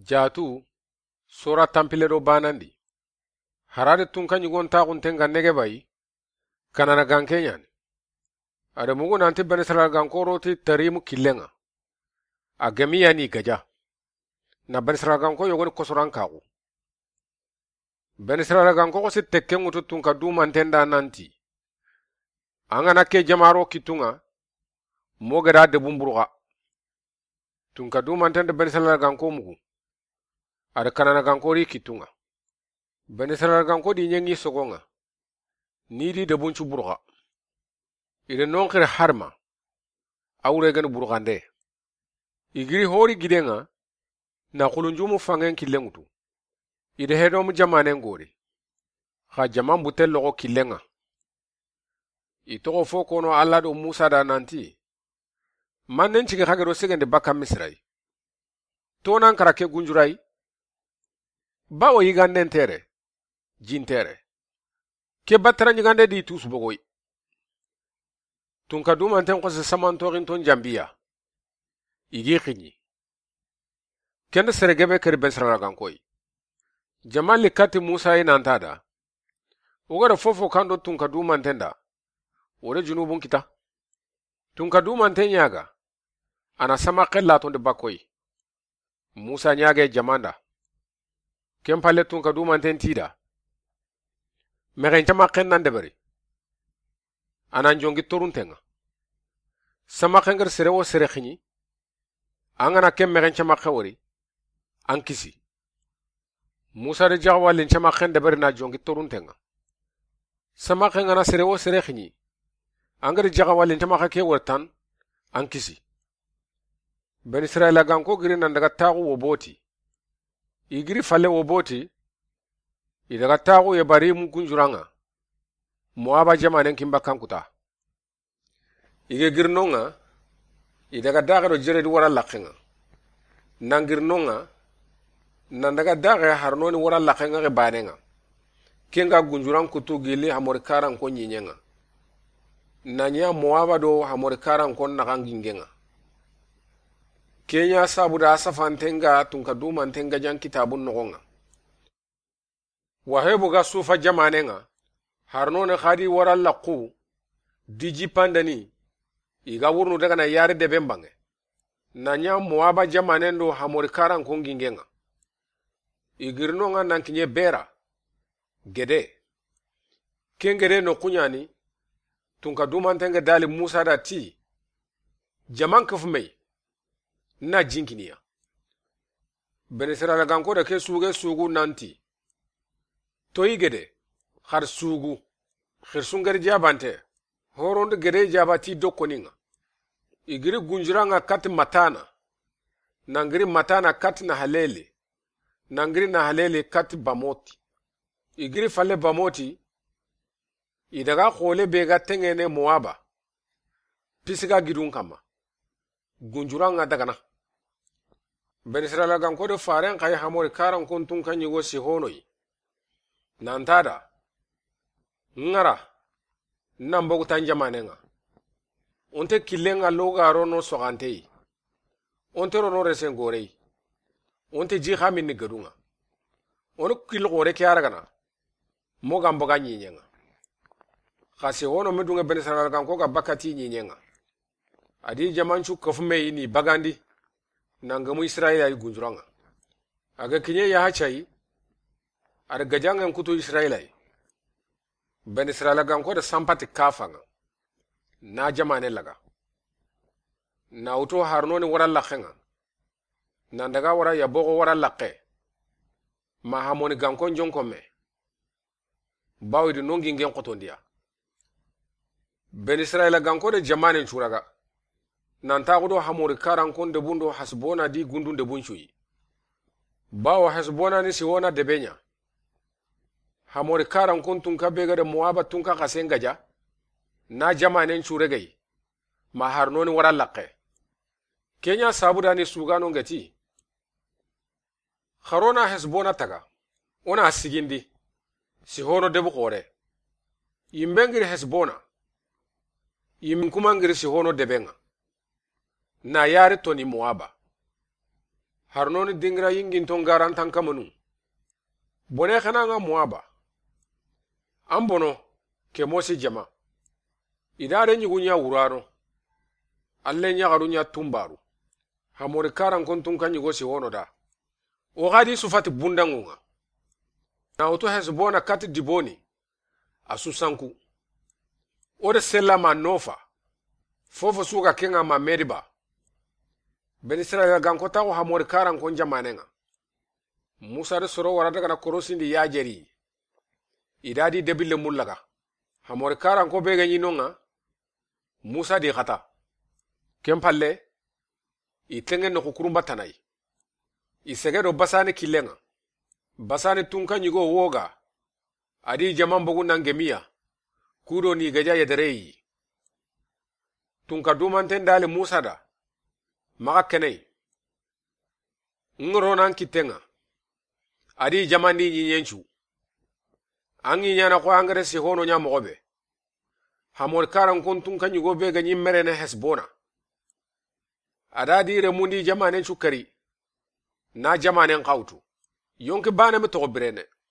Jatu sora tampilero banandi. Harade tunka nyugon taakun tenga nege bai kanana gankenyani. Ada mugu nanti benisra gankoro ti tarimu kilenga. Agamiya ni gaja. Na benisra ganko yogoni kosoran kaku. Benisra ganko si tekke ngutu tunka du mantenda nanti. Angana ke jamaro kitunga mogada de bumburuga. Tunka du mantenda benisra ganko mugu. Ada kanana gankori kitunga. Benisra ganko di nyengi sogonga. Nidi de bunchu buruga. Ide nonkere harma. Awure gani burugande. Igiri hori gidenga na kulunjumu fangen kilengutu. Ide hedomu jamanen gori. Kha jaman butel logo kilenga. Itoko fo kono Allah do Musa da nanti. Mannen chige khagero segende baka misrai. Tonan karake gunjurai. Bawo yiganden tere. Jintere. Ke batara nyigande di tus bogoi. Tunka du manten ko se samantorin ton jambiya. Igi khini. Kende seregebe keri besra gankoi. Jamali kati Musa ina antada. Ugara fofo kando tunka du mantenda. Ore junubun kita. Tunka du manten yaga. Ana sama kella ton de bakoi. Musa nyage jamanda. Kempale tunka du manten tida. Megen chama kennan debari. Anan jongi torun tenga. Sama kenger serewo sere khini. Angana kem megen chama khawari. Ankisi. Musa de jawalin chama ken debari na jongi torun tenga. Sama kengana serewo sere khini. Angari jawalin chama khake wartan. Ankisi. Ben Israel ganko giri nandaga tagu woboti. Igiri fale woboti. Idaga tagu ye bari mukunjuranga. Moaba jamanen kimba kankuta. Ige girnonga. Idaga dagaro jere di wara lakenga. Nangirnonga. Nandaga daga harnoni wara lakenga ke banenga. Kenga gunjurang kutu gili hamorikaran ko nyinyenga. Nanya moaba do hamorikaran ko nakangingenga. Kenya sabuda asafantenga tunka dumantenga jan kitabun nogonga. Wahebu ga sufa jamanenga. Harnone khadi wara laqu. Diji pandani. Iga wurnu daga na yare de bembange. Nanya moaba jamanendo hamorikaran kongingenga. Igirnonga nankinye bera. Gede. Kengere no kunyani. Tunka dumantenga dali Musa da ti. Jaman kafumei. Na jinkiniya. Benisra la ganko da ke sugu nanti. Toyi gede. Khar sugu. Khirsungar jabante. Horonde gede jabati dokoninga. Igiri gunjuranga kat matana. Nangiri matana kat na halele. Nangiri na halele kat bamoti. Igiri fale bamoti. Idaga khole bega tengene moaba. Pisiga gidun kama. Gunjuranga dagana. Benisra la ganko de faren kay hamori karan kontun kanyigo si honoi. Nantada. Ngara. Nambogu tanjamanenga. Onte kilenga loga rono sogantei. Onte rono resengorei. Onte jihamin ni gadunga. Ono kilgore kiaragana. Moga mboga nyinyenga. Kasi ono medunga benisra la ganko ga bakati nyinyenga. Adi jamanchu kofume ini bagandi. Nangamu Israel ay gunjuranga. Aga kinye ya hachai. Ada gajanga nkutu Israel ay. Ben Israel ganko da sampati kafanga. Na jamane laga. Na uto harnoni wara lakhenga. Nandaga wara yabogo wara lakke. Mahamoni ganko njonkome. Bawidi nongi ngen kotondia. Ben Israel ganko da jamane nchuraga. Nantagudo hamori karan kon debundo hasbona di gundun debunchui. Bawo hasbona ni siwona debenya. Hamori karan kon tunka bega de moaba tunka kasengaja. Na jamanen churegei. Maharnoni wara lakke. Kenya sabuda ni sugano ngati. Kharona hasbona taga. Ona asigindi. Sihono debu kore. Yimbengiri hasbona. Yimkumangiri sihono debenga. Na yare toni moaba. harnoni dingira yingin ton garantan kamanu bone khana nga muaba ambono ke mosi jama idare nyugunya wurano alle nyagarunya tumbaru hamori karan kontun kan yugo si wono da o gadi sufati bundangunga na oto hesbona kat diboni asusanku ode sella ma nofa fofo suga kenga ma mediba ben israel gankota ko hamori karan kon jamanenga musa de soro warata kana korosindi yajeri idadi debille mullaga hamori karan ko bege nyinonga musa di khata kempalle itenge no kukurumba tanai isegedo basane kilenga basane tunka nyugo woga adi jaman bogu nangemia kudo ni gaja yederei tunka dumanten dale musa da maka kenei ngoro nan kitenga adi jamandi nyenchu angi nyana ko angare si hono nya mogobe hamor karan kontun kan yugo be ganyi merene hesbona adadi remundi jamanen chukari na jamanen qawtu yonki bana me to birene